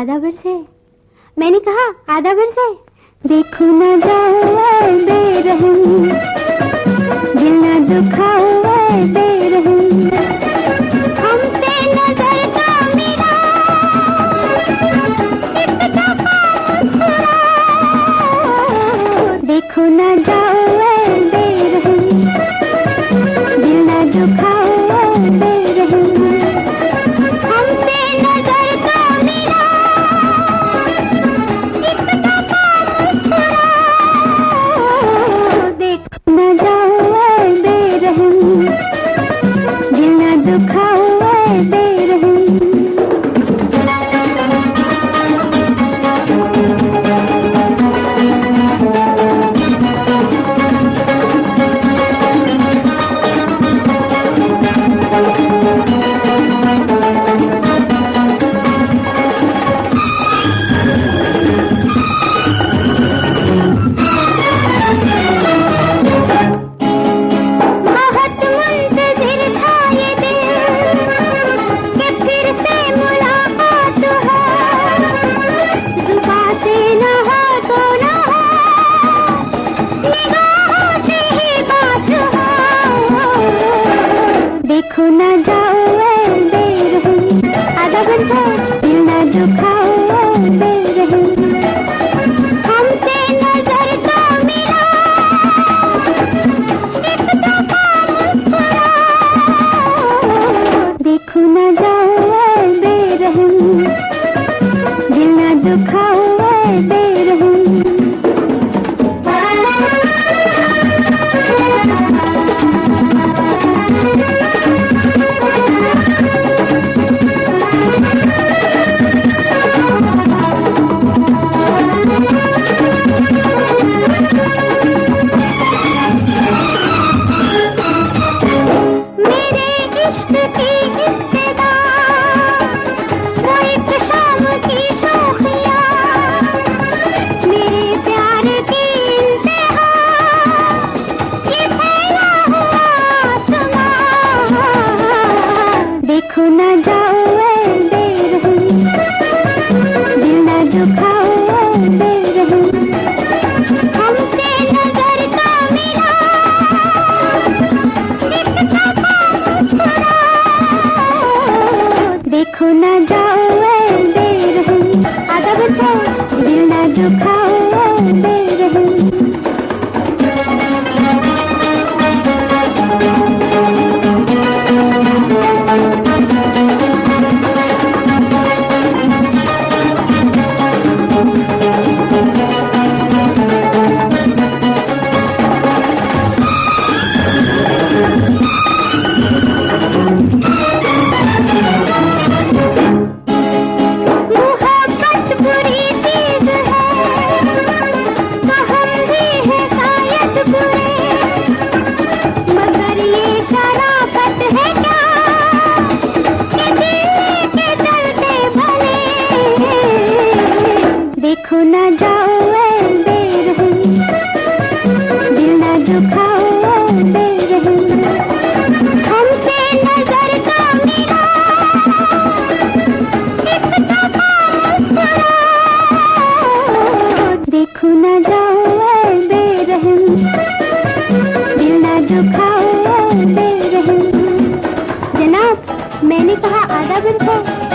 आधा वर्ष है। मैंने कहा आधा वर्ष है। देखो न जाओ बेरहम, दिल न दुखाओ बेरहम, हमसे नजर का मिला एक दफा मुस्कुराओ। देखो न जाओ बेरहम, दिल न दुखाओ बेरहम, हमसे नजर का मिला एक दफा मुस्कुराओ। देखो न जाओ बेरहम, दिल न दुखाओ बेरहम। देखो न जाओ बेरहम, आधा वर्ष है। दिल न दुखाओ बेरहम, हमसे नजर का मिला एक दफा मुस्कुराओ। देखो न जाओ बेरहम, दिल न दुखाओ बेरहम। देखो न जाओ बेरहम, दिल न दुखाओ बेरहम, हमसे नजर का मिला एक दफा मुस्कुराओ। देखो न जाओ बेरहम, आधा वर्ष है। दिल न दुखाओ बेरहम। देखो न जाओ बेरहम, दिल न दुखाओ बेरहम, हमसे नजर का मिला एक दफा मुस्कुराओ। देखो न जाओ बेरहम, दिल न दुखाओ बेरहम। जनाब, मैंने कहा आधा वर्ष है।